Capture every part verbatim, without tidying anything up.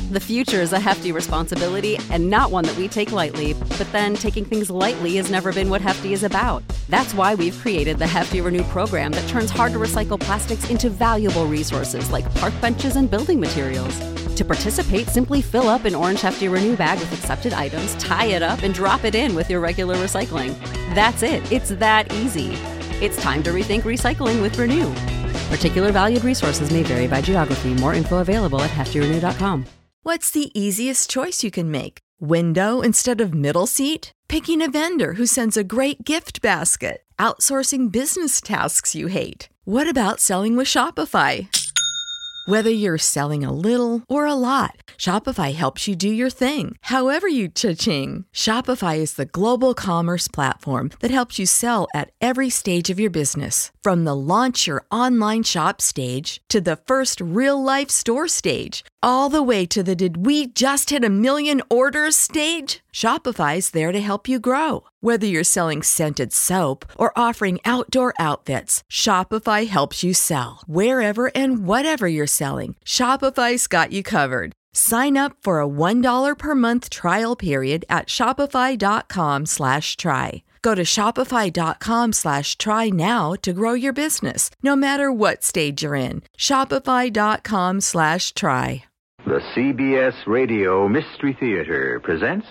The future is a hefty responsibility and not one that we take lightly, but then taking things lightly has never been what Hefty is about. That's why we've created the Hefty Renew program that turns hard-to-recycle plastics into valuable resources like park benches and building materials. To participate, simply fill up an orange Hefty Renew bag with accepted items, tie it up, and drop it in with your regular recycling. That's it. It's that easy. It's time to rethink recycling with Renew. Particular valued resources may vary by geography. More info available at hefty renew dot com. What's the easiest choice you can make? Window instead of middle seat? Picking a vendor who sends a great gift basket? Outsourcing business tasks you hate? What about selling with Shopify? Whether you're selling a little or a lot, Shopify helps you do your thing, however you cha-ching. Shopify is the global commerce platform that helps you sell at every stage of your business. From the launch your online shop stage to the first real-life store stage, all the way to the did we just hit a million orders stage. Shopify's there to help you grow. Whether you're selling scented soap or offering outdoor outfits, Shopify helps you sell. Wherever and whatever you're selling, Shopify's got you covered. Sign up for a one dollar per month trial period at shopify.com slash try. Go to shopify.com slash try now to grow your business, no matter what stage you're in. Shopify.com slash try. The C B S Radio Mystery Theater presents...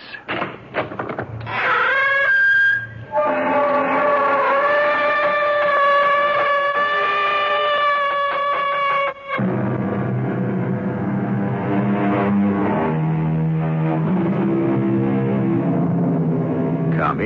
Come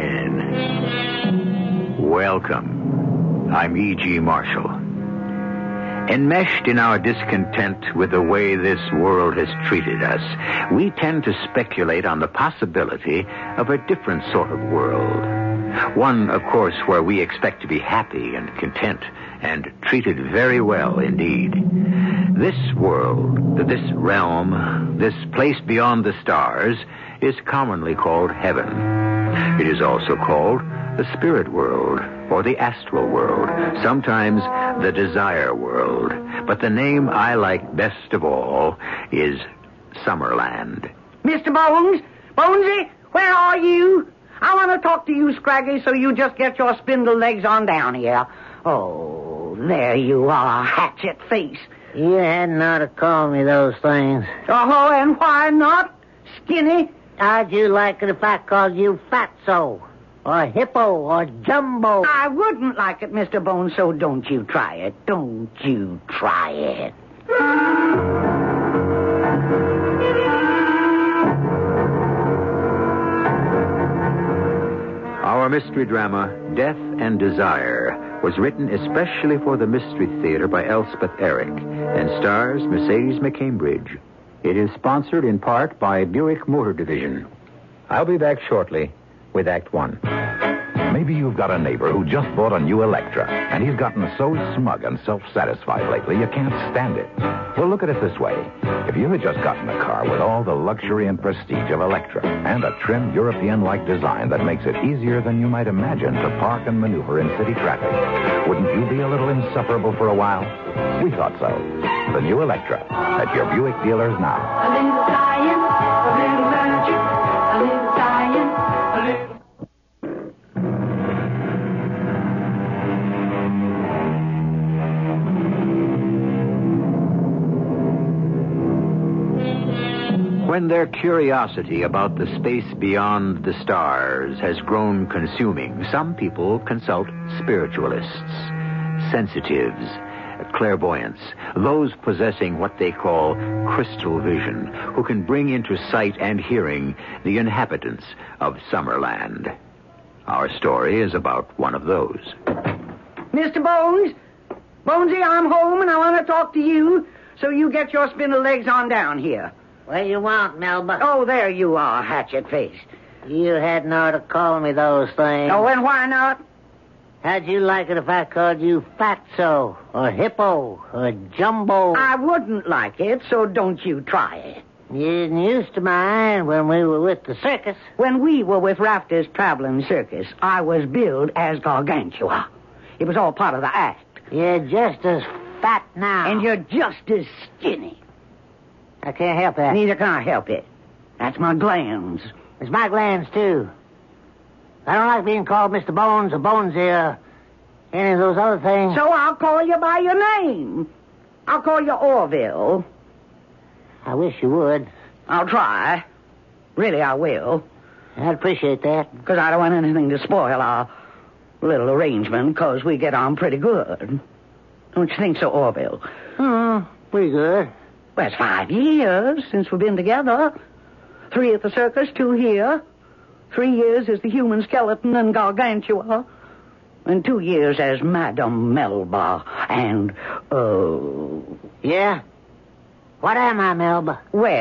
in. Welcome. I'm E G. Marshall. Enmeshed in our discontent with the way this world has treated us, we tend to speculate on the possibility of a different sort of world. One, of course, where we expect to be happy and content and treated very well indeed. This world, this realm, this place beyond the stars is commonly called heaven. It is also called the spirit world or the astral world, sometimes the desire world. But the name I like best of all is Summerland. Mister Bones? Bonesy, where are you? I want to talk to you, Scraggy, so you just get your spindle legs on down here. Oh, there you are, hatchet face. You hadn't ought to call me those things. Oh, and why not? Skinny? How'd you like it if I called you Fatso? Or Hippo? Or Jumbo? I wouldn't like it, Mister Bones, so don't you try it. Don't you try it. Our mystery drama, Death and Desire, was written especially for the Mystery Theater by Elspeth Eric and stars Mercedes McCambridge. It is sponsored in part by Buick Motor Division. I'll be back shortly with Act One. Maybe you've got a neighbor who just bought a new Electra, and he's gotten so smug and self-satisfied lately you can't stand it. Well, look at it this way. If you had just gotten a car with all the luxury and prestige of Electra and a trim European-like design that makes it easier than you might imagine to park and maneuver in city traffic, wouldn't you be a little insufferable for a while? We thought so. The new Electra at your Buick dealers now. A little science, a little magic, a little science, a little... When their curiosity about the space beyond the stars has grown consuming, some people consult spiritualists, sensitives, clairvoyants, those possessing what they call crystal vision, who can bring into sight and hearing the inhabitants of Summerland. Our story is about one of those. Mister Bones? Bonesy, I'm home and I want to talk to you, so you get your spindle legs on down here. What do you want, Melba? Oh, there you are, hatchet face. You hadn't ought to call me those things. Oh, and why not? How'd you like it if I called you Fatso, or Hippo, or Jumbo? I wouldn't like it, so don't you try it. You didn't used to mind when we were with the circus. When we were with Rafter's Traveling Circus, I was billed as Gargantua. It was all part of the act. You're just as fat now. And you're just as skinny. I can't help that. Neither can I help it. That's my glands. It's my glands, too. I don't like being called Mister Bones or Bonesy or any of those other things. So I'll call you by your name. I'll call you Orville. I wish you would. I'll try. Really, I will. I'd appreciate that. Because I don't want anything to spoil our little arrangement, because we get on pretty good. Don't you think so, Orville? Oh, pretty good. Well, it's five years since we've been together. Three at the circus, two here. Three years as the human skeleton and Gargantua. And two years as Madame Melba. And, uh... Yeah? What am I, Melba?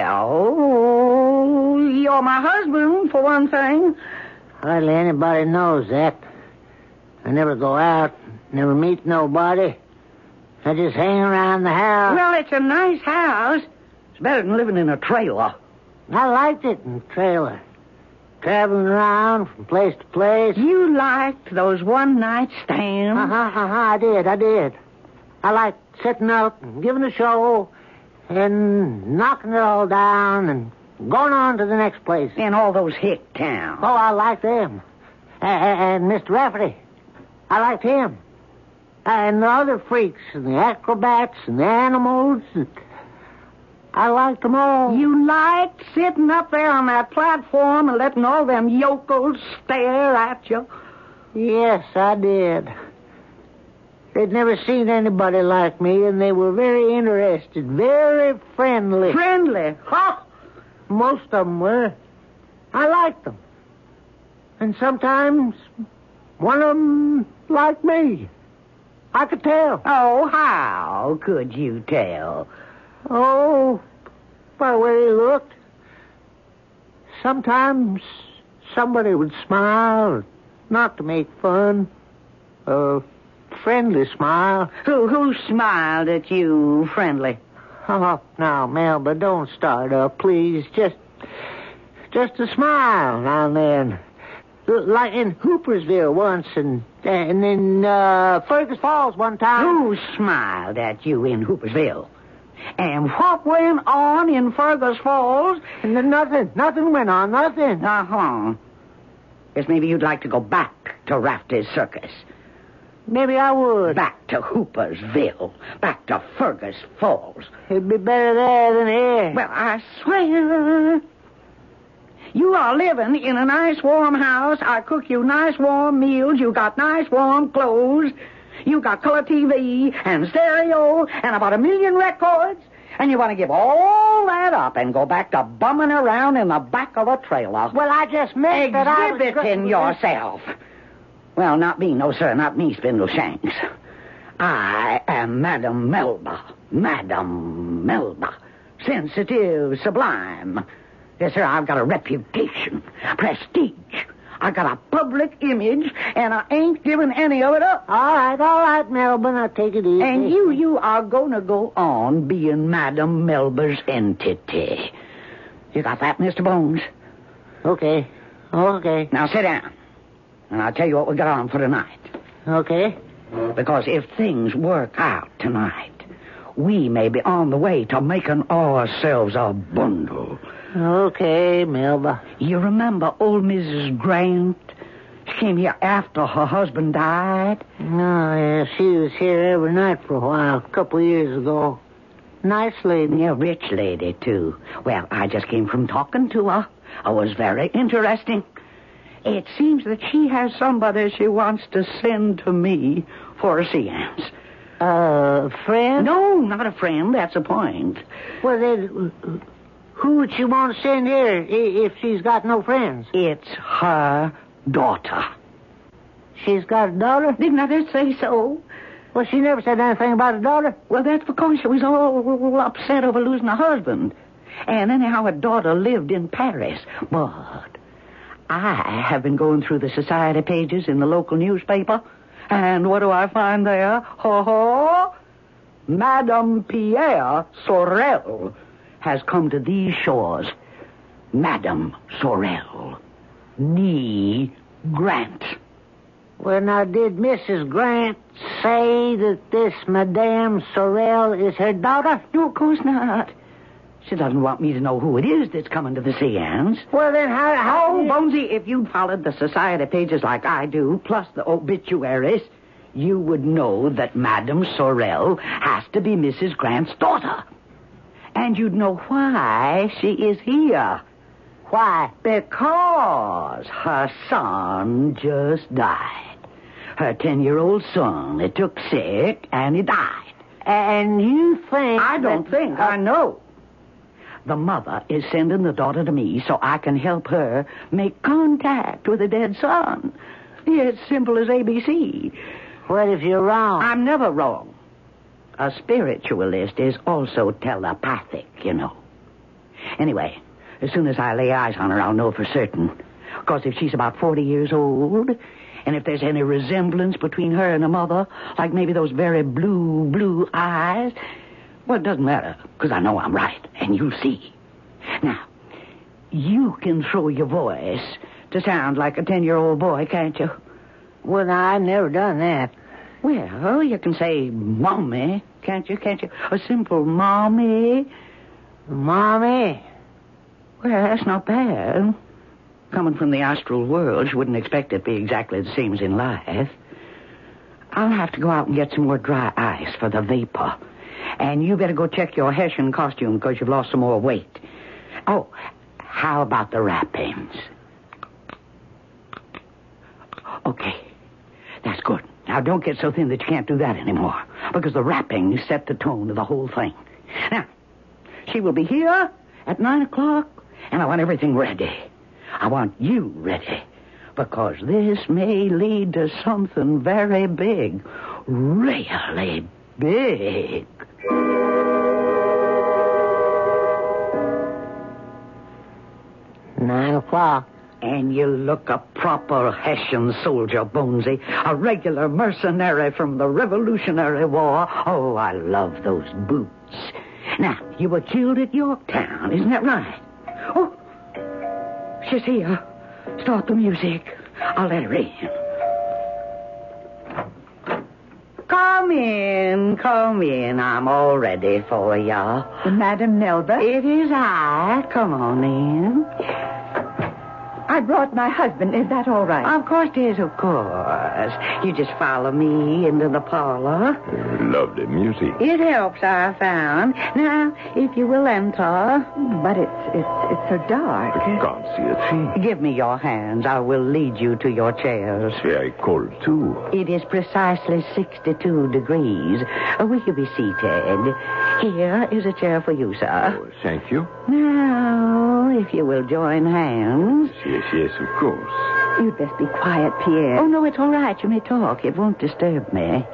Well, you're my husband, for one thing. Hardly anybody knows that. I never go out, never meet nobody. I just hang around the house. Well, it's a nice house. It's better than living in a trailer. I liked it in the trailer. Traveling around from place to place. You liked those one-night stands? Uh-huh, uh-huh, I did, I did. I liked sitting up and giving a show and knocking it all down and going on to the next place. In all those hick towns. Oh, I liked them. A- a- and Mister Rafferty. I liked him. And the other freaks and the acrobats and the animals. I liked them all. You liked sitting up there on that platform and letting all them yokels stare at you? Yes, I did. They'd never seen anybody like me, and they were very interested, very friendly. Friendly? Huh? Most of them were. I liked them. And sometimes one of them liked me. I could tell. Oh, how could you tell? Oh, by the way he looked. Sometimes somebody would smile, not to make fun. A friendly smile. Who who smiled at you, friendly? Oh, now, Melba, don't start up, please. Just, just a smile now and then. Like in Hoopersville once, and and in uh, Fergus Falls one time. Who smiled at you in Hoopersville? And what went on in Fergus Falls? And then nothing. Nothing went on. Nothing. Uh-huh. Guess maybe you'd like to go back to Rafferty's Circus. Maybe I would. Back to Hoopersville. Back to Fergus Falls. It'd be better there than here. Well, I swear. You are living in a nice warm house. I cook you nice warm meals. You got nice warm clothes. You got color T V and stereo and about a million records. And you want to give all that up and go back to bumming around in the back of a trailer. Well, I just meant that I was... Exhibiting yourself. Well, not me, no, sir, not me, Spindleshanks. I am Madame Melba. Madame Melba. Sensitive, sublime. Yes, sir, I've got a reputation, prestige. I got a public image, and I ain't giving any of it up. All right, all right, Melba, now take it easy. And you, you are going to go on being Madame Melba's entity. You got that, Mister Bones? Okay, okay. Now sit down, and I'll tell you what we got on for tonight. Okay. Because if things work out tonight, we may be on the way to making ourselves a bundle. Okay, Melba. You remember old Missus Grant? She came here after her husband died. Oh, yeah, she was here every night for a while, a couple of years ago. Nice lady. Yeah, rich lady, too. Well, I just came from talking to her. It was very interesting. It seems that she has somebody she wants to send to me for a seance. A uh, friend? No, not a friend. That's the point. Well, then... Who would she want to send here if she's got no friends? It's her daughter. She's got a daughter? Didn't I just say so? Well, she never said anything about a daughter. Well, that's because she was all upset over losing her husband. And anyhow, her daughter lived in Paris. But I have been going through the society pages in the local newspaper. And what do I find there? Ho-ho! Madame Pierre Sorel has come to these shores. Madame Sorel. Nee Grant. Well, now, did Missus Grant say that this Madame Sorel is her daughter? No, of course not. She doesn't want me to know who it is that's coming to the seance. Well, then how... how Oh, Bonesy, if you'd followed the society pages like I do, plus the obituaries, you would know that Madame Sorrel has to be Missus Grant's daughter. And you'd know why she is here. Why? Because her son just died. Her ten-year-old son. He took sick, and he died. And you think... I don't that- think. I know. The mother is sending the daughter to me so I can help her make contact with the dead son. It's simple as A B C. What if you're wrong? I'm never wrong. A spiritualist is also telepathic, you know. Anyway, as soon as I lay eyes on her, I'll know for certain. Because if she's about forty years old, and if there's any resemblance between her and her mother, like maybe those very blue, blue eyes, well, it doesn't matter, because I know I'm right, and you'll see. Now, you can throw your voice to sound like a ten-year-old boy, can't you? Well, now, I've never done that. Well, you can say mommy, can't you, can't you? A simple mommy. Mommy? Well, that's not bad. Coming from the astral world, you wouldn't expect it to be exactly the same as in life. I'll have to go out and get some more dry ice for the vapor. And you better go check your Hessian costume because you've lost some more weight. Oh, how about the wrappings? Okay, that's good. Now, don't get so thin that you can't do that anymore, because the wrappings set the tone of the whole thing. Now, she will be here at nine o'clock, and I want everything ready. I want you ready, because this may lead to something very big, really big. Nine o'clock. And you look a proper Hessian soldier, Bonesy. A regular mercenary from the Revolutionary War. Oh, I love those boots. Now, you were killed at Yorktown, isn't that right? Oh, she's here. Start the music. I'll let her in. Come in, come in. I'm all ready for you. Madame Melba? It is I. Come on in. I brought my husband. Is that all right? Of course it is, of course. You just follow me into the parlor. Lovely music. It helps, I found. Now, if you will enter. But it's it's it's so dark. I can't see a thing. Give me your hands. I will lead you to your chairs. Very cold, too. It is precisely sixty-two degrees. Uh, Will you be seated? Here is a chair for you, sir. Oh, thank you. Now, if you will join hands. Yes, yes, of course. You'd best be quiet, Pierre. Oh, no, it's all right. You may talk. It won't disturb me.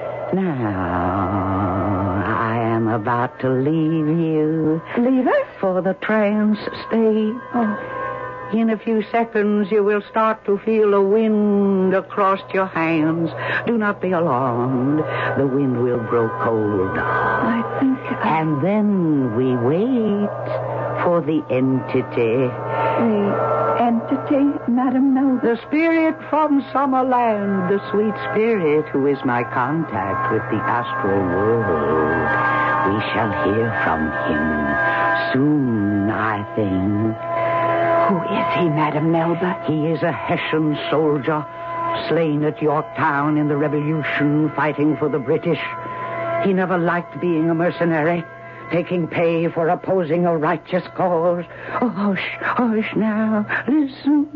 Now, I am about to leave you. Leave us? For the trance state. Oh. In a few seconds, you will start to feel a wind across your hands. Do not be alarmed. The wind will grow colder. I think I... And then we wait for the entity. The entity, Madame Melba? The spirit from Summerland, the sweet spirit who is my contact with the astral world. We shall hear from him soon, I think. Who is he, Madame Melba? He is a Hessian soldier, slain at Yorktown in the Revolution, fighting for the British. He never liked being a mercenary, taking pay for opposing a righteous cause. Oh, hush, hush now. Listen.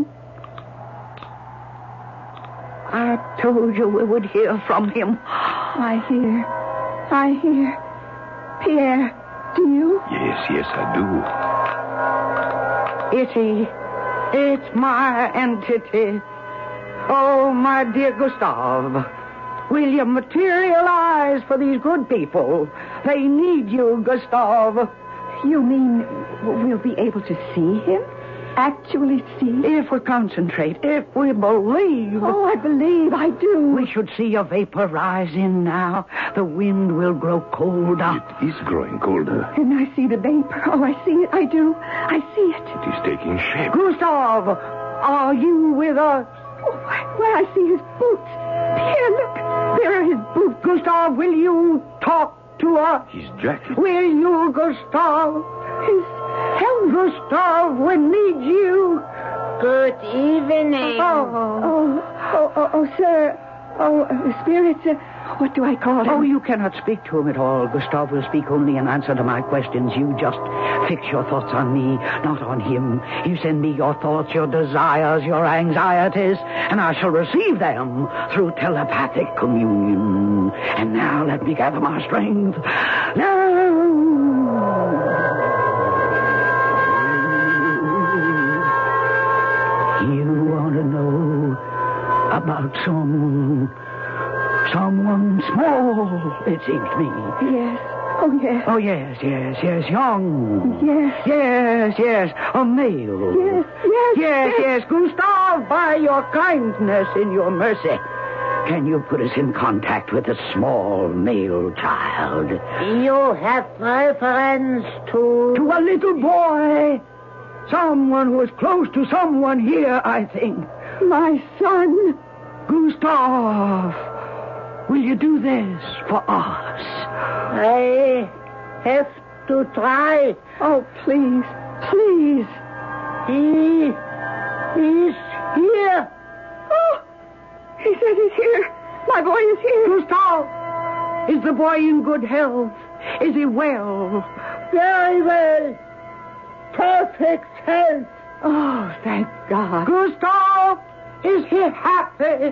I told you we would hear from him. I hear. I hear. Pierre, do you? Yes, yes, I do. It's he. It's my entity. Oh, my dear Gustave. Will you materialize for these good people? They need you, Gustave. You mean we'll be able to see him? Actually see? If we concentrate, if we believe. Oh, I believe, I do. We should see a vapor rise in now. The wind will grow colder. It is growing colder. And I see the vapor. Oh, I see it. I do. I see it. It is taking shape. Gustave, are you with us? Oh, why, why, I see his boots. Pierre, look. There are his boots. Gustave, will you talk to us? His jacket. Will you, Gustave? His health. Gustav, we need you. Good evening. Oh, oh, oh, oh, oh sir. Oh, uh, spirits. Uh, what do I call him? Oh, you cannot speak to him at all. Gustav will speak only in answer to my questions. You just fix your thoughts on me, not on him. You send me your thoughts, your desires, your anxieties, and I shall receive them through telepathic communion. And now let me gather my strength. Now. You want to know about some... someone small, it seems to me. Yes. Oh, yes. Oh, yes, yes, yes. Young. Yes. Yes, yes. A male. Yes, yes. Yes, yes. Gustav, by your kindness and your mercy, can you put us in contact with a small male child? You have reference to... To a little boy. Someone who is close to someone here, I think. My son. Gustav, will you do this for us? I have to try. Oh, please, please. He is here. Oh, he says he's here. My boy is here. Gustav, is the boy in good health? Is he well? Very well. Perfect health. Oh, thank God. Gustav, is he happy?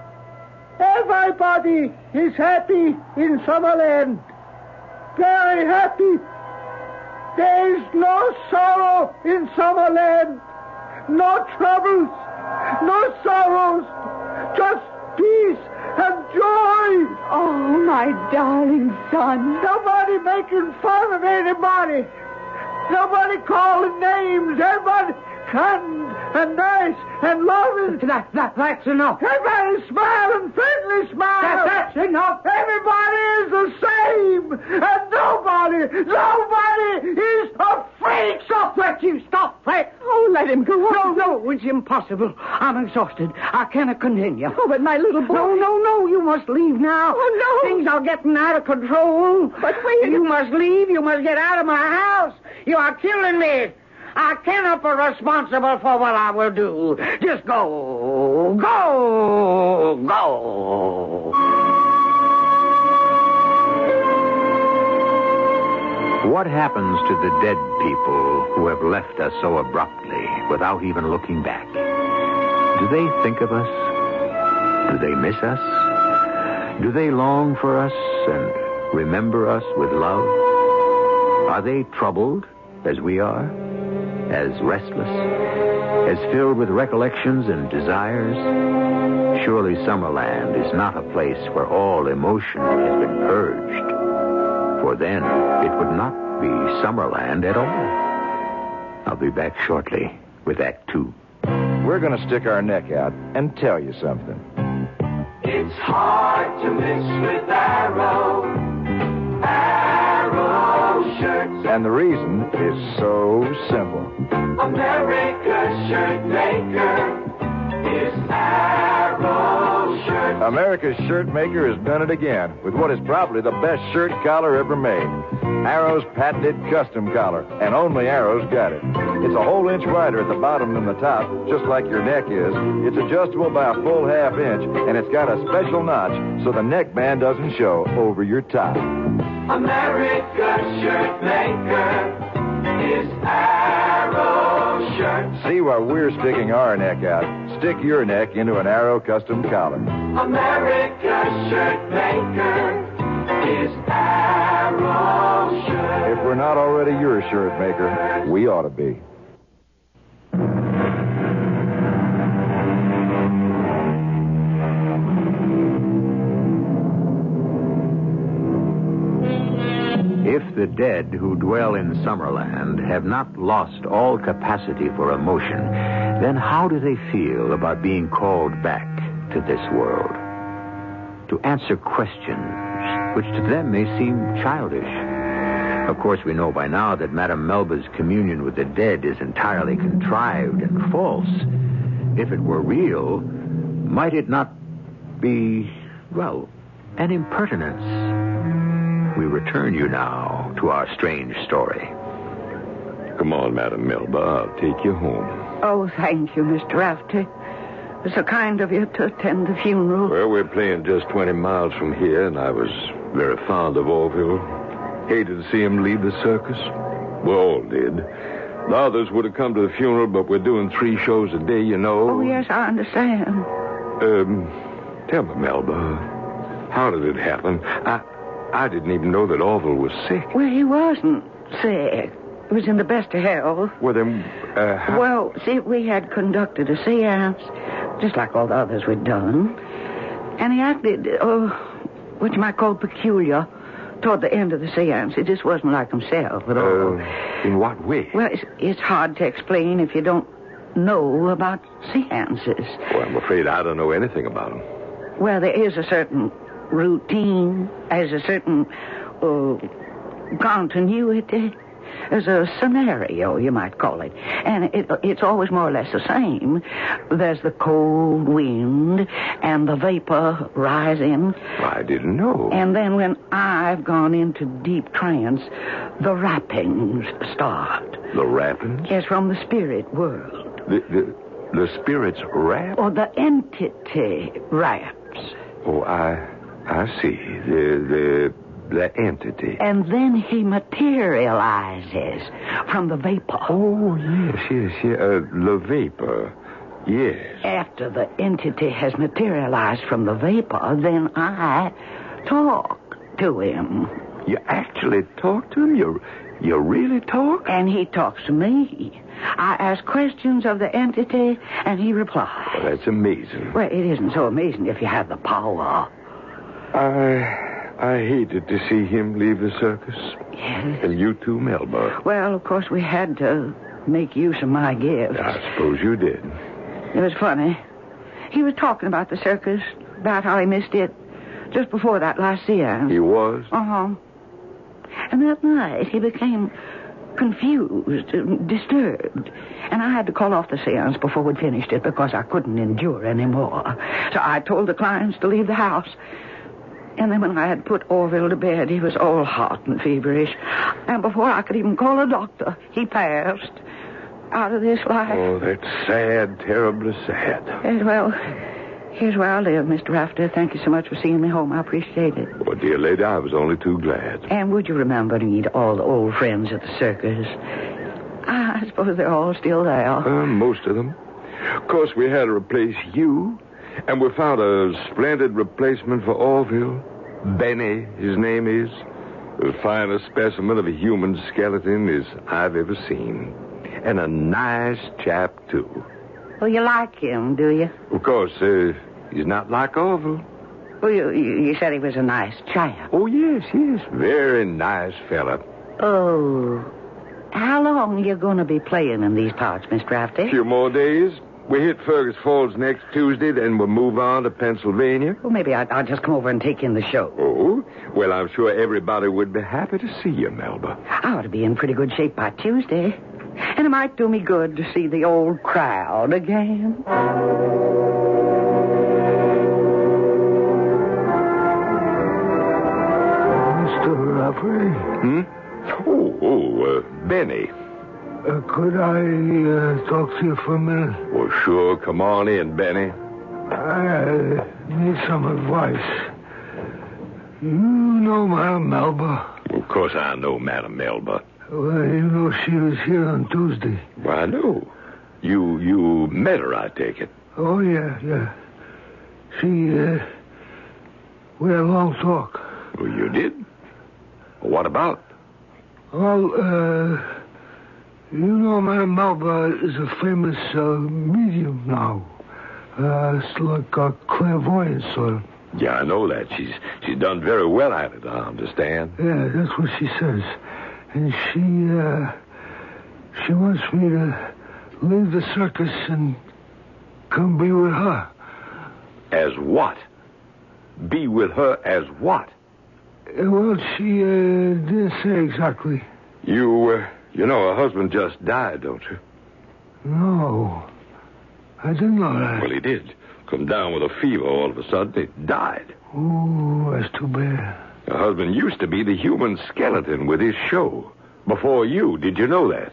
Everybody is happy in Summerland. Very happy. There is no sorrow in Summerland. No troubles. No sorrows. Just peace and joy. Oh, my darling son. Nobody making fun of anybody. Nobody calling names. Everybody kind and nice and loving. That, that, that's enough. Everybody smiling, friendly smile. That, that's enough. Everybody is the same. And nobody, nobody is afraid. Stop that, you. Stop that. Oh, let him go No, on. no, it's impossible. I'm exhausted. I cannot continue. Oh, but my little boy. No, no, no, you must leave now. Oh, no. Things are getting out of control. But wait. You must leave. You must get out of my house. You are killing me. I cannot be responsible for what I will do. Just go. Go. Go. What happens to the dead people who have left us so abruptly without even looking back? Do they think of us? Do they miss us? Do they long for us and remember us with love? Are they troubled as we are? As restless? As filled with recollections and desires? Surely Summerland is not a place where all emotion has been purged. For then it would not be Summerland at all. I'll be back shortly with Act Two. We're going to stick our neck out and tell you something. It's hard to miss with Arrow. Arrow shirts. And the reason is so simple. America's shirt maker is Arrow shirts. America's shirt maker has done it again with what is probably the best shirt collar ever made. Arrow's patented custom collar, and only Arrow's got it. It's a whole inch wider at the bottom than the top, just like your neck is. It's adjustable by a full half inch, and it's got a special notch so the neckband doesn't show over your top. America's shirt maker is Arrow shirts. See why we're sticking our neck out. Stick your neck into an Arrow custom collar. America's shirt maker is Arrow shirts. If we're not already your shirt maker, we ought to be. If the dead who dwell in Summerland have not lost all capacity for emotion, then how do they feel about being called back to this world? To answer questions which to them may seem childish. Of course, we know by now that Madame Melba's communion with the dead is entirely contrived and false. If it were real, might it not be, well, an impertinence? We return you now to our strange story. Come on, Madam Melba. I'll take you home. Oh, thank you, Mister Rafter. It's so kind of you to attend the funeral. Well, we're playing just twenty miles from here, and I was very fond of Orville. Hated to see him leave the circus. We all did. The others would have come to the funeral, but we're doing three shows a day, you know. Oh, yes, I understand. Um, tell me, Melba, how did it happen? I, I didn't even know that Orville was sick. Well, he wasn't sick. He was in the best of health. Well, then, uh, how... Well, see, we had conducted a seance, just like all the others we'd done. And he acted, oh, what you might call peculiar toward the end of the seance. It just wasn't like himself at all. Uh, in what way? Well, it's, it's hard to explain if you don't know about seances. Well, I'm afraid I don't know anything about them. Well, there is a certain routine, there's a certain uh, continuity. There's a scenario, you might call it. And it, it's always more or less the same. There's the cold wind and the vapor rising. I didn't know. And then when I've gone into deep trance, the rappings start. The rappings? Yes, from the spirit world. The, the, the spirits rap? Or the entity raps. Oh, I, I see. The, the... The entity. And then he materializes from the vapor. Oh, yes, yes, yes. Uh, the vapor. Yes. After the entity has materialized from the vapor, then I talk to him. You actually talk to him? You, you really talk? And he talks to me. I ask questions of the entity, and he replies. Well, that's amazing. Well, it isn't so amazing if you have the power. I... I hated to see him leave the circus. Yes. And you too, Melba. Well, of course, we had to make use of my gifts. I suppose you did. It was funny. He was talking about the circus, about how he missed it just before that last seance. He was? Uh-huh. And that night, he became confused, disturbed. And I had to call off the seance before we'd finished it because I couldn't endure anymore. So I told the clients to leave the house. And then when I had put Orville to bed, he was all hot and feverish. And before I could even call a doctor, he passed out of this life. Oh, that's sad, terribly sad. Yes, well, here's where I live, Mister Rafter. Thank you so much for seeing me home. I appreciate it. Oh, dear lady, I was only too glad. And would you remember to meet all the old friends at the circus? I suppose they're all still there. Uh, most of them. Of course, we had to replace you. And we found a splendid replacement for Orville. Benny, his name is. The finest specimen of a human skeleton as I've ever seen. And a nice chap, too. Well, you like him, do you? Of course, uh, he's not like Orville. Well, you, you said he was a nice chap. Oh, yes, yes. Very nice fella. Oh. How long are you going to be playing in these parts, Mister Rafter? A few more days. We hit Fergus Falls next Tuesday, then we'll move on to Pennsylvania. Well, maybe I'll, I'll just come over and take in the show. Oh? Well, I'm sure everybody would be happy to see you, Melba. I ought to be in pretty good shape by Tuesday. And it might do me good to see the old crowd again. Mister Rafferty? Hmm? Oh, oh, uh, Benny. Uh, could I uh, talk to you for a minute? Well, sure. Come on in, Benny. I uh, need some advice. You know Madam Melba? Of course I know Madam Melba. Well, you know she was here on Tuesday. Well, I know. You you met her, I take it. Oh, yeah, yeah. She, uh, we had a long talk. Well, you did? What about? Well, uh... you know, Madam Melba is a famous uh, medium now. Uh, it's like a clairvoyant sort of. Yeah, I know that. She's she's done very well at it, I understand. Yeah, that's what she says. And she, uh, she wants me to leave the circus and come be with her. As what? Be with her as what? Uh, well, she uh, didn't say exactly. You, uh... You know, her husband just died, don't you? No. I didn't know that. Well, he did. Come down with a fever all of a sudden. He died. Oh, that's too bad. Her husband used to be the human skeleton with his show. Before you. Did you know that?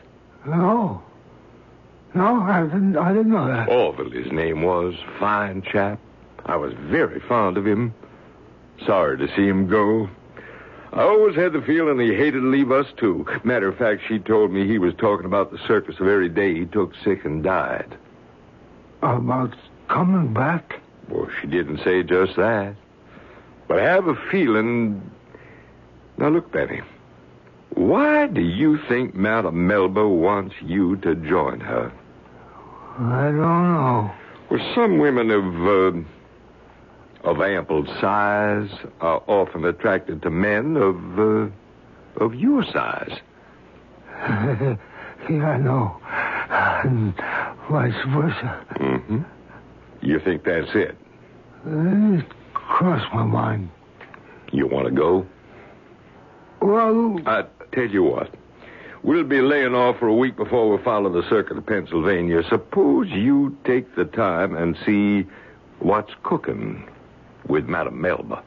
No. No, I didn't, I didn't know that. Orville, his name was. Fine chap. I was very fond of him. Sorry to see him go. I always had the feeling he hated to leave us, too. Matter of fact, she told me he was talking about the circus the very day he took sick and died. About coming back? Well, she didn't say just that. But I have a feeling... Now, look, Benny. Why do you think Madame Melba wants you to join her? I don't know. Well, some women of, uh, of ample size are often attracted to men of, uh, of your size. Yeah, I know. And vice versa. Mm-hmm. You think that's it? It crossed my mind. You want to go? Well... I tell you what. We'll be laying off for a week before we follow the circuit of Pennsylvania. Suppose you take the time and see what's cooking with Madame Melba.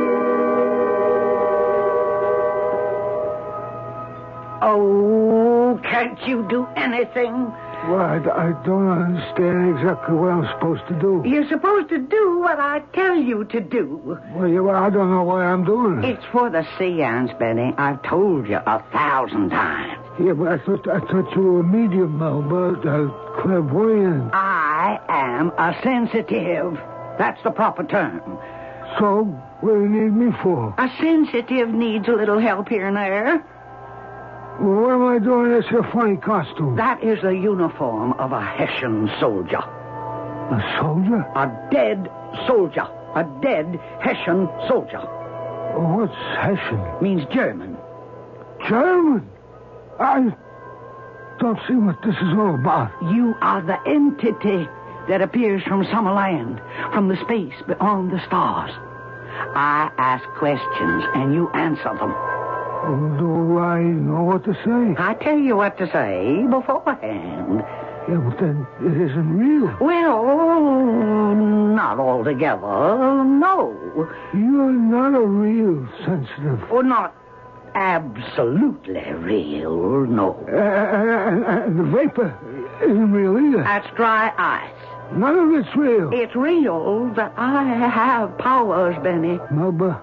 Oh, can't you do anything? Well, I, I don't understand exactly what I'm supposed to do. You're supposed to do what I tell you to do. Well, yeah, well I don't know why I'm doing it. It's for the seance, Benny. I've told you a thousand times. Yeah, but I thought I thought you were a medium, Melba, a clairvoyant. I am a sensitive. That's the proper term. So, what do you need me for? A sensitive needs a little help here and there. Well, what am I doing in this here funny costume? That is the uniform of a Hessian soldier. A soldier? A dead soldier. A dead Hessian soldier. What's Hessian? Means German. German? I don't see what this is all about. You are the entity that appears from some land, from the space beyond the stars. I ask questions and you answer them. Do I know what to say? I tell you what to say beforehand. Yeah, but then it isn't real. Well, not altogether, no. You're not a real sensitive. Or not absolutely real, no. Uh, uh, uh, the vapor isn't real either. That's dry ice. None of it's real. It's real that I have powers, Benny. Melba,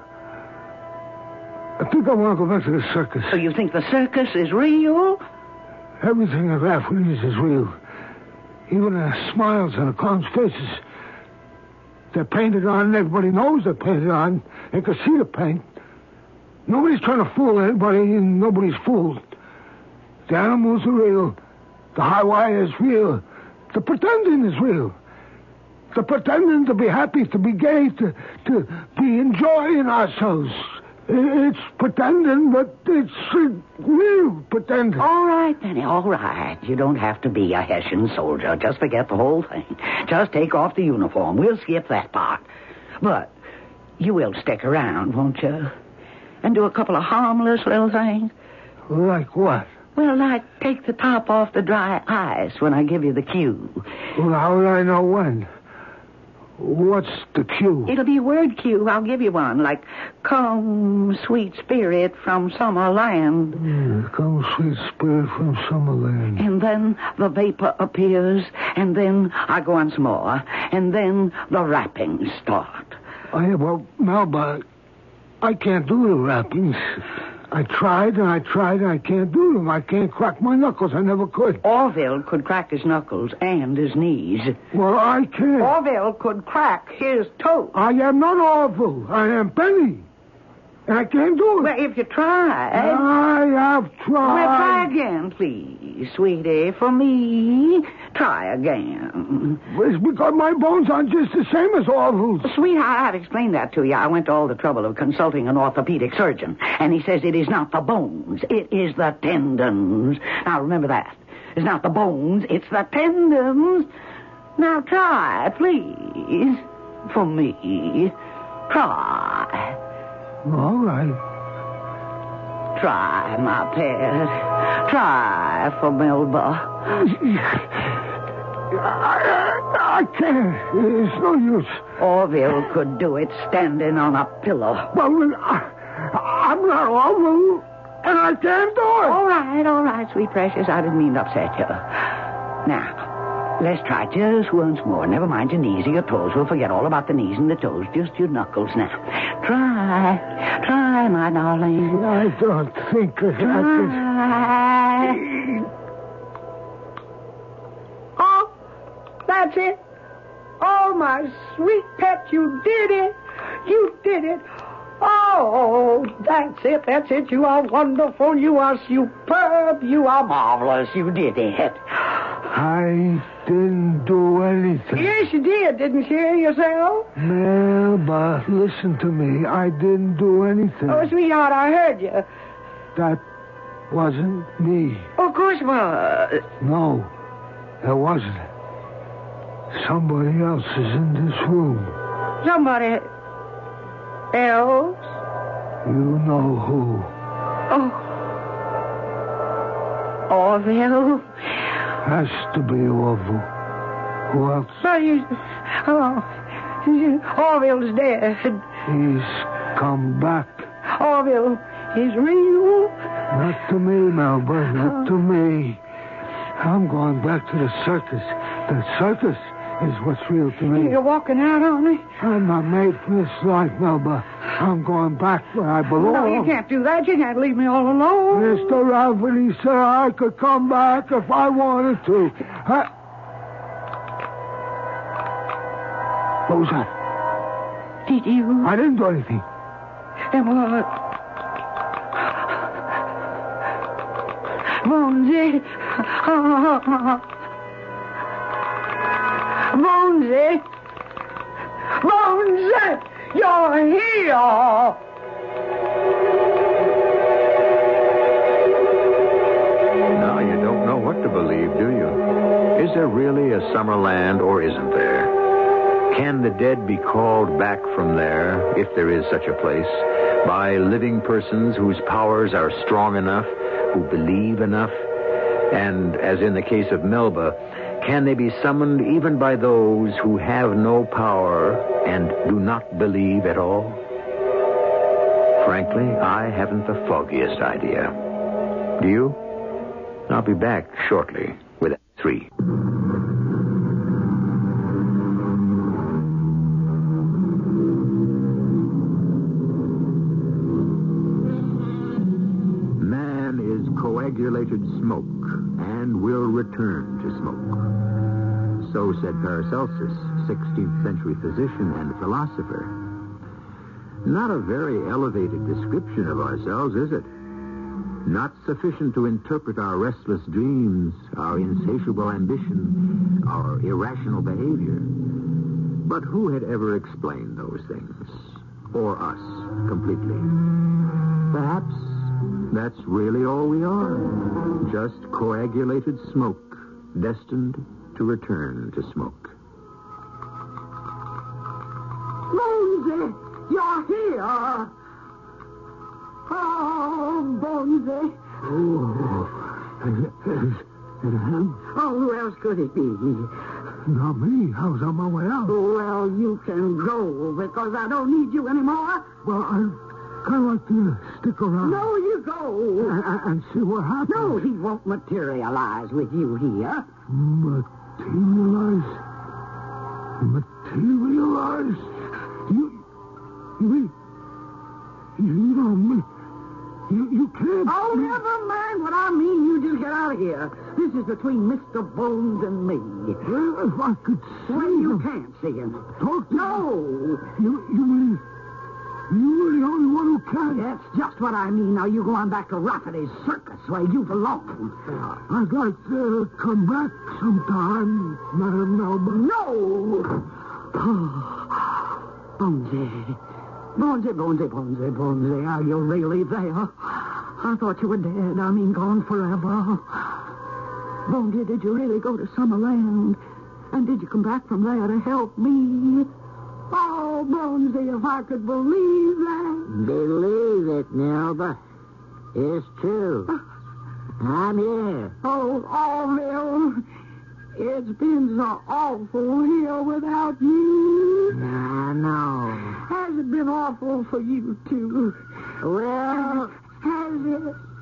I think I want to go back to the circus. So you think the circus is real? Everything at Rafferty's is real. Even the smiles on the clowns' faces. They're painted on, and everybody knows they're painted on. They can see the paint. Nobody's trying to fool anybody, and nobody's fooled. The animals are real. The high wire is real. The pretending is real. The pretending to be happy, to be gay, to, to be enjoying ourselves. It's pretending, but it's real pretending. All right, Benny, all right. You don't have to be a Hessian soldier. Just forget the whole thing. Just take off the uniform. We'll skip that part. But you will stick around, won't you? And do a couple of harmless little things. Like what? Well, like take the top off the dry ice when I give you the cue. Well, how would I know when? What's the cue? It'll be a word cue. I'll give you one. Like, come, sweet spirit from summer land. Yeah, come, sweet spirit from summer land. And then the vapor appears, and then I go on some more, and then the rappings start. Oh, yeah, well, Melba, I can't do the rappings. I tried and I tried and I can't do them. I can't crack my knuckles. I never could. Orville could crack his knuckles and his knees. Well, I can't. Orville could crack his toes. I am not Orville. I am Benny. And I can't do it. Well, if you try. I have tried. Well, try again, please, sweetie. For me, try again. It's because my bones aren't just the same as Orville's. Sweetheart, I've explained that to you. I went to all the trouble of consulting an orthopedic surgeon, and he says it is not the bones, it is the tendons. Now, remember that. It's not the bones, it's the tendons. Now, try, please. For me, try. All right. Try, my pet. Try for Melba. I, I can't. It's no use. Orville could do it standing on a pillow. Well, I, I'm not Orville. and I can't do it. All right, all right, sweet precious. I didn't mean to upset you. Now, let's try just once more. Never mind your knees or your toes. We'll forget all about the knees and the toes. Just your knuckles now. Try. Try, my darling. I don't think I can. Try. Oh, that's it. Oh, my sweet pet, you did it. You did it. Oh, that's it. That's it. You are wonderful. You are superb. You are marvelous. You did it. I didn't do anything. Yes, you did. Didn't you hear yourself? Melba, listen to me. I didn't do anything. Oh, sweetheart, I heard you. That wasn't me. Of course it was. No, it wasn't. Somebody else is in this room. Somebody else? You know who. Oh. Orville? Has to be Orville. Who else? So you... Oh. You, Orville's dead. He's come back. Orville is real? Not to me, Melba. Not to me. I'm going back to the circus. The circus is what's real to me. You're walking out on me? I'm not made for this life, Melba. I'm going back where I belong. No, you can't do that. You can't leave me all alone. Mister Rafferty said I could come back if I wanted to. I... What was that? Did you? I didn't do anything. Then what? Bonesy. Bonesy. Bonesy. You're here. Now you don't know what to believe, do you? Is there really a Summerland or isn't there? Can the dead be called back from there, if there is such a place, by living persons whose powers are strong enough, who believe enough? And, as in the case of Melba, can they be summoned even by those who have no power and do not believe at all? Frankly, I haven't the foggiest idea. Do you? I'll be back shortly with Act Three. Man is coagulated smoke and will return to smoke. So said Paracelsus, sixteenth century physician and philosopher. Not a very elevated description of ourselves, is it? Not sufficient to interpret our restless dreams, our insatiable ambition, our irrational behavior. But who had ever explained those things? For us, completely? Perhaps that's really all we are. Just coagulated smoke, destined to return to smoke. Bonesy, you're here. Oh, Bonesy. Oh, is it him? Oh, who else could it be? Not me. I was on my way out. Well, you can go, because I don't need you anymore. Well, I kind of like to stick around. No, you go. And, and see what happens. No, he won't materialize with you here. Materialize? Materialize? You, you mean, you, you don't mean, you, you can't. Oh, never mind what I mean. You just get out of here. This is between Mister Bones and me. Well, if I could see Well, you him. can't see him. Talk to No. You, you mean, you were the only one who can? That's just what I mean. Now you go on back to Rafferty's circus where you belong. I'd like to come back sometime, Madam Melba. No! Bonesy. Bonesy, Bonesy, Bonesy, Bonesy. Are you really there? I thought you were dead. I mean, gone forever. Bonesy, did you really go to Summerland? And did you come back from there to help me? Oh, Bonesy, if I could believe that. Believe it, Melba. It's true. I'm here. Oh, Orville. It's been so awful here without you. I know. Has it been awful for you, too? Well, Has it?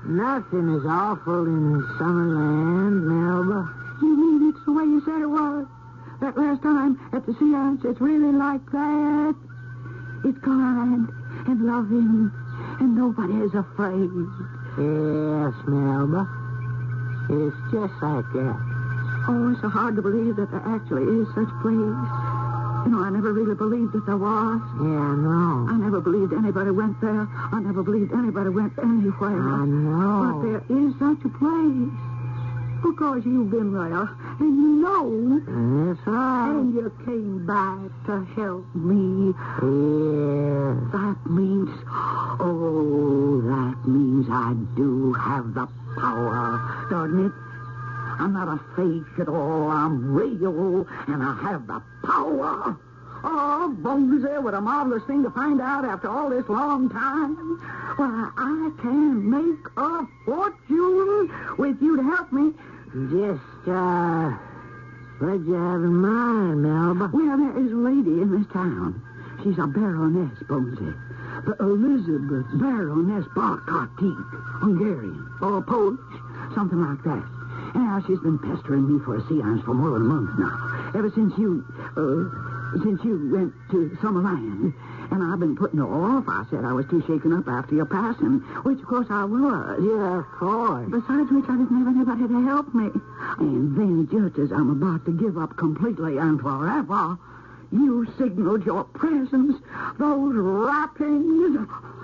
Nothing is awful in Summerland, Melba. You mean it's the way you said it was? That last time at the seance, it's really like that? It's kind and loving, and nobody is afraid. Yes, Melba. It's just like that. Oh, it's so hard to believe that there actually is such a place. You know, I never really believed that there was. Yeah, I know. I never believed anybody went there. I never believed anybody went anywhere. I know. But there is such a place. Because you've been there, and you know. That's right. And you came back to help me. Yeah. That means, oh, that means I do have the power, doesn't it? I'm not a fake at all. I'm real, and I have the power. Oh, Bonesy, what a marvelous thing to find out after all this long time. Why, I can make a fortune with you to help me. Just, uh, what you have in mind, Melba? Well, there is a lady in this town. She's a baroness, Bonesy. The Elizabeth Baroness Barkatik, Hungarian, or Polish, something like that. Yeah, she's been pestering me for a seance for more than a month now. Ever since you, uh, since you went to Summerland. And I've been putting her off. I said I was too shaken up after your passing, which, of course, I was. Yeah, of course. Besides which, I didn't have anybody to help me. And then, just as I'm about to give up completely and forever, you signaled your presence, those rappings.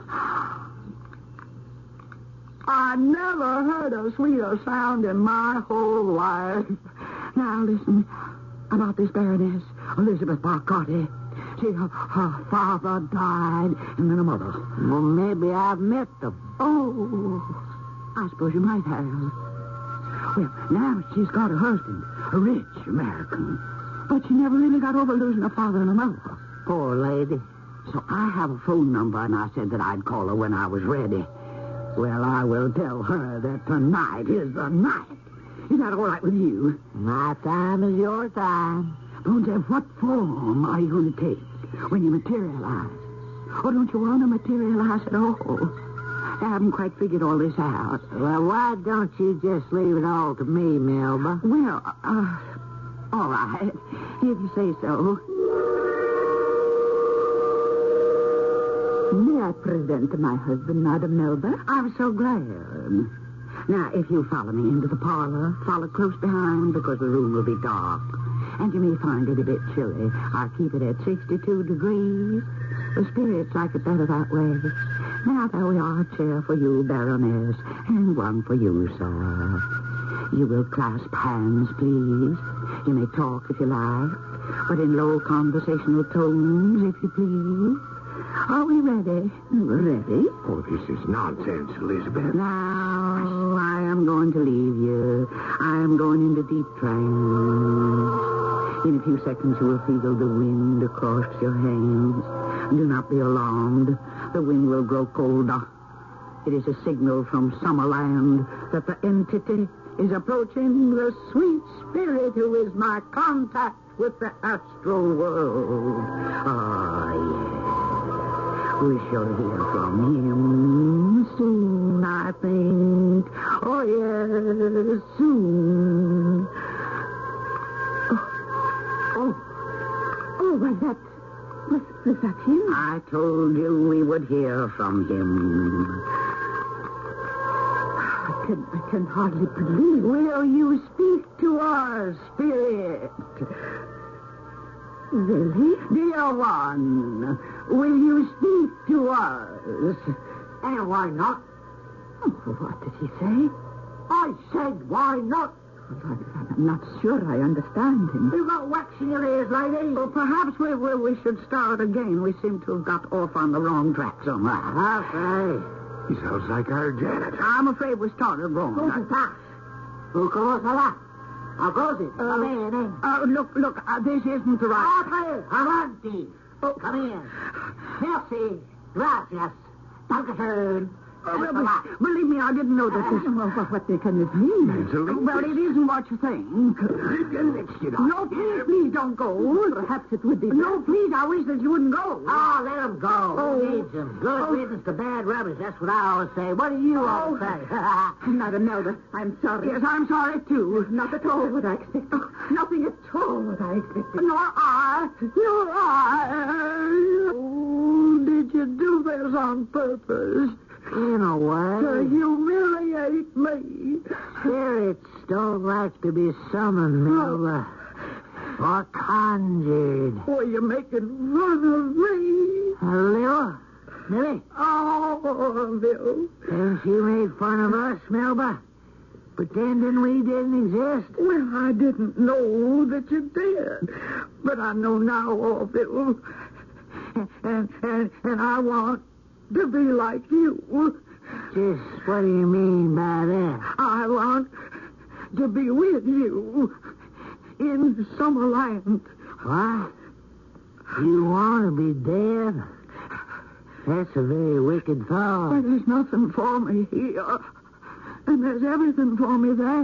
I never heard a sweeter sound in my whole life. Now, listen about this Baroness Elizabeth Barcotti. See, her, her father died, and then her mother. Well, maybe I've met them. Oh, I suppose you might have. Well, now she's got a husband, a rich American. But she never really got over losing her father and her mother. Poor lady. So I have a phone number, and I said that I'd call her when I was ready. Well, I will tell her that tonight is the night. Is that all right with you? My time is your time. Bonesy, what form are you going to take when you materialize? Or don't you want to materialize at all? I haven't quite figured all this out. Well, why don't you just leave it all to me, Melba? Well, uh, all right, if you say so. May I present my husband, Madam Melba? I'm so glad. Now, if you follow me into the parlor, follow close behind because the room will be dark. And you may find it a bit chilly. I'll keep it at sixty-two degrees. The spirits like it better that way. Now, there we are, a chair for you, Baroness, and one for you, sir. You will clasp hands, please. You may talk if you like, but in low conversational tones, if you please. Are we ready? Ready? Oh, this is nonsense, Elizabeth. Now, I am going to leave you. I am going into deep trance. In a few seconds, you will feel the wind across your hands. Do not be alarmed. The wind will grow colder. It is a signal from Summerland that the entity is approaching the sweet spirit who is my contact with the astral world. Ah, yes. We shall hear from him soon, I think. Oh, yes, soon. Oh, oh, oh, was that, was, was that him? I told you we would hear from him. I can, I can hardly believe. Will you speak to our spirit? Really? Dear one, will you speak to us? And why not? Oh, what did he say? I said, why not? I'm not sure I understand him. You got wax in your ears, lady. Well, perhaps we, we, we should start again. We seem to have got off on the wrong track somehow. Okay. He sounds like our janitor. I'm afraid we started wrong. Who's that? Who calls that? How goes it? Uh, Come in, in. Uh, look, look, uh, this isn't the right... Abre, avanti. Oh, come in. Merci. Gracias. Dankeschön. Uh, be- believe me, I didn't know that this... Well, what, what can this mean? Well, it isn't what you think. No, please, please don't go. Perhaps it would be... No, please, I wish that you wouldn't go. Oh, let him go. Oh. Who needs him? Good Oh. riddance to bad rubbish. That's what I always say. What do you all say? Not Imelda. I'm sorry. Yes, I'm sorry, too. Not at all what I expected. Nothing at all what I expected. Nor I. Nor I. Oh, did you do this on purpose? In a way. To humiliate me. Spirits don't like to be summoned, Melba. Or conjured. Boy, you're making fun of me. A little? Millie? Oh, Bill. Since you made fun of us, Melba, pretending we didn't exist? Well, I didn't know that you did. But I know now, oh, Bill. And, and, and I want to be like you. Just what do you mean by that? I want to be with you in Summerland. What? You want to be dead? That's a very wicked thought. But there's nothing for me here. And there's everything for me there.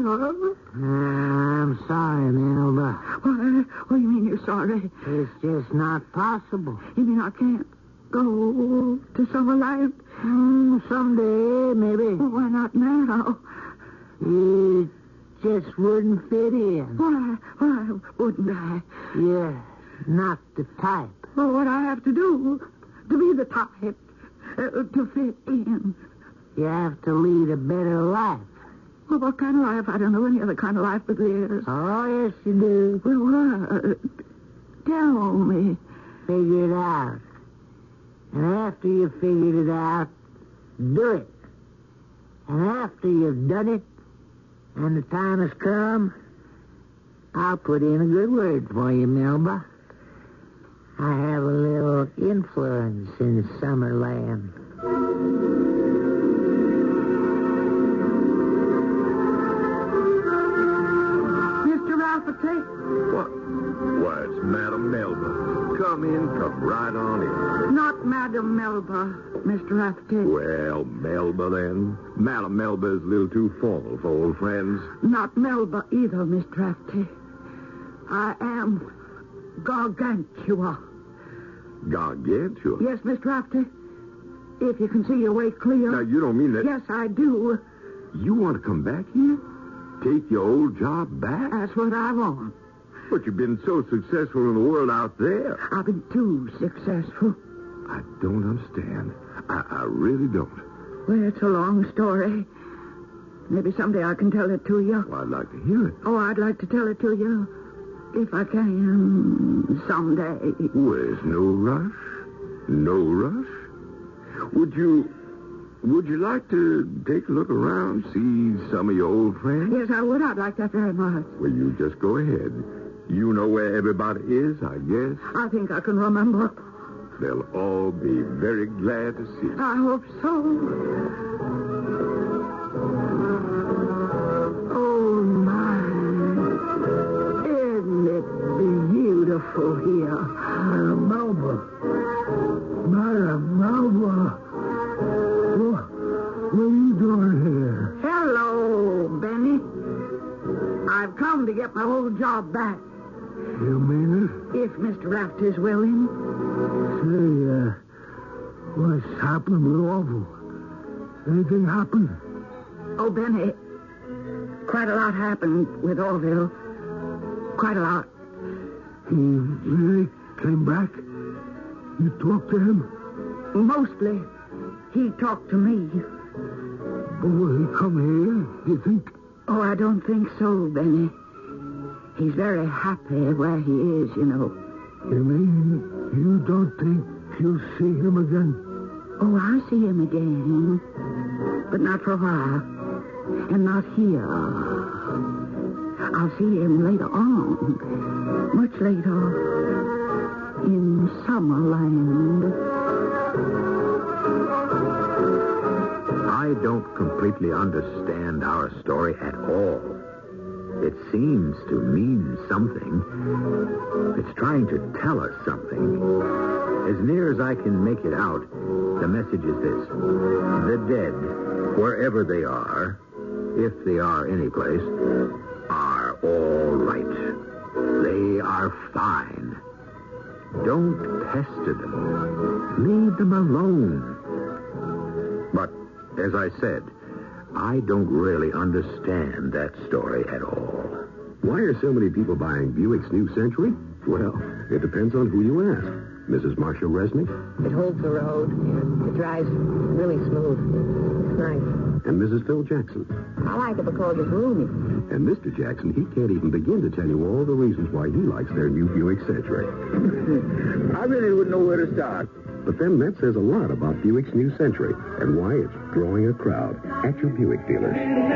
I'm sorry, Melba. What, what do you mean you're sorry? It's just not possible. You mean I can't go to Summerland? Mm, someday, maybe. Well, why not now? You just wouldn't fit in. Why, why wouldn't I? You're not the type. Well, what I have to do to be the type, uh, to fit in. You have to lead a better life. Well, what kind of life? I don't know any other kind of life but this. Oh, yes, you do. Well, what? Tell me. Figure it out. And after you've figured it out, do it. And after you've done it, and the time has come, I'll put in a good word for you, Melba. I have a little influence in Summerland. Mister Rafferty? What? Why, it's Madam Melba. Come in, come right on in. Not Madam Melba, Mister Rafferty. Well, Melba then. Madam Melba is a little too formal for old friends. Not Melba either, Mister Rafferty. I am Gargantua. Gargantua? Yes, Mister Rafferty. If you can see your way clear. Now, you don't mean that... Yes, I do. You want to come back here? Take your old job back? That's what I want. But you've been so successful in the world out there. I've been too successful. I don't understand. I, I really don't. Well, it's a long story. Maybe someday I can tell it to you. Well, I'd like to hear it. Oh, I'd like to tell it to you. If I can, someday. Well, there's no rush. No rush. Would you... Would you like to take a look around, see some of your old friends? Yes, I would. I'd like that very much. Well, you just go ahead. You know where everybody is, I guess. I think I can remember. They'll all be very glad to see you. I hope so. Oh, my. Isn't it beautiful here? Madam Melba. Madam Melba. What, what are you doing here? Hello, Benny. I've come to get my old job back. You mean it? If Mister Rafferty's willing. Say, uh, what's happened with Orville? Anything happened? Oh, Benny, quite a lot happened with Orville. Quite a lot. He really came back? You talked to him? Mostly, he talked to me. But will he come here, you think? Oh, I don't think so, Benny. He's very happy where he is, you know. You mean you don't think you'll see him again? Oh, I'll see him again. But not for a while. And not here. I'll see him later on. Much later. In Summerland. I don't completely understand our story at all. It seems to mean something. It's trying to tell us something. As near as I can make it out, the message is this. The dead, wherever they are, if they are any place, are all right. They are fine. Don't pester them. Leave them alone. But, as I said, I don't really understand that story at all. Why are so many people buying Buick's new Century? Well, it depends on who you ask. Missus Marshall Resnick? It holds the road, and it drives really smooth. It's nice. And Missus Phil Jackson? I like it because it's roomy. And Mister Jackson, he can't even begin to tell you all the reasons why he likes their new Buick Century. I really wouldn't know where to start. But then that says a lot about Buick's new Century and why it's drawing a crowd at your Buick dealers.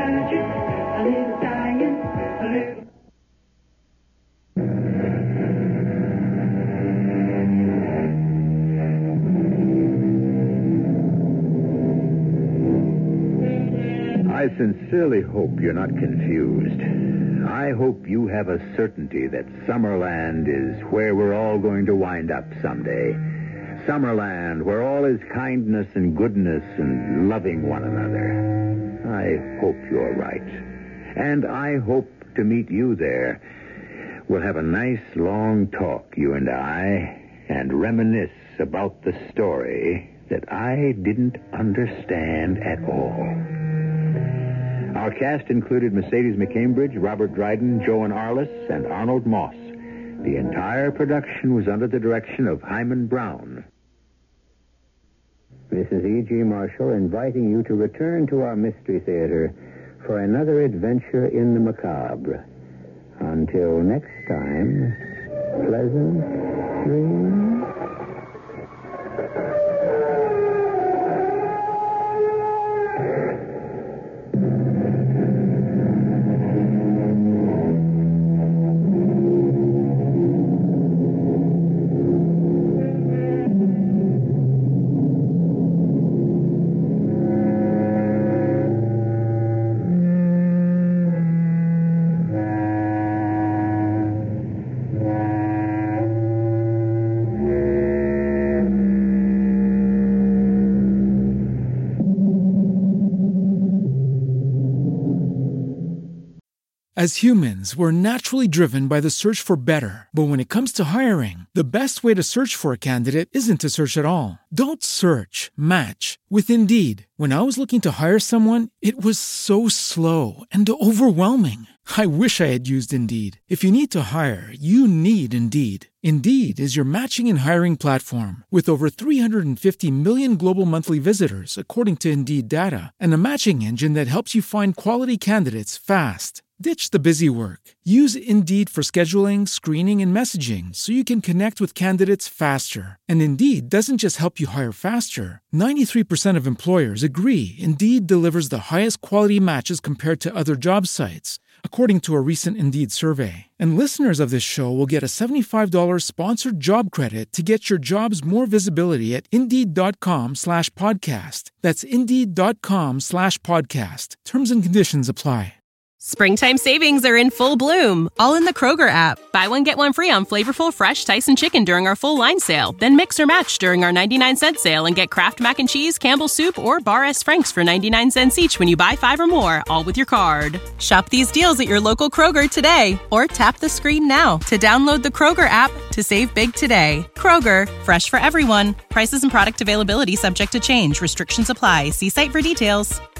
I sincerely hope you're not confused. I hope you have a certainty that Summerland is where we're all going to wind up someday. Summerland, where all is kindness and goodness and loving one another. I hope you're right. And I hope to meet you there. We'll have a nice long talk, you and I, and reminisce about the story that I didn't understand at all. Our cast included Mercedes McCambridge, Robert Dryden, Joan Arliss, and Arnold Moss. The entire production was under the direction of Hyman Brown. This is E G. Marshall inviting you to return to our Mystery Theater for another adventure in the macabre. Until next time, pleasant dreams. As humans, we're naturally driven by the search for better. But when it comes to hiring, the best way to search for a candidate isn't to search at all. Don't search, match with Indeed. When I was looking to hire someone, it was so slow and overwhelming. I wish I had used Indeed. If you need to hire, you need Indeed. Indeed is your matching and hiring platform with over three hundred fifty million global monthly visitors, according to Indeed data, and a matching engine that helps you find quality candidates fast. Ditch the busy work. Use Indeed for scheduling, screening, and messaging so you can connect with candidates faster. And Indeed doesn't just help you hire faster. ninety-three percent of employers agree Indeed delivers the highest quality matches compared to other job sites, according to a recent Indeed survey. And listeners of this show will get a seventy-five dollars sponsored job credit to get your jobs more visibility at Indeed.com slash podcast. That's Indeed.com slash podcast. Terms and conditions apply. Springtime savings are in full bloom, all in the Kroger app. Buy one, get one free on flavorful, fresh Tyson chicken during our full line sale. Then mix or match during our ninety-nine cent sale and get Kraft Mac and Cheese, Campbell's Soup, or Bar S. Frank's for ninety-nine cents each when you buy five or more, all with your card. Shop these deals at your local Kroger today, or tap the screen now to download the Kroger app to save big today. Kroger, fresh for everyone. Prices and product availability subject to change. Restrictions apply. See site for details.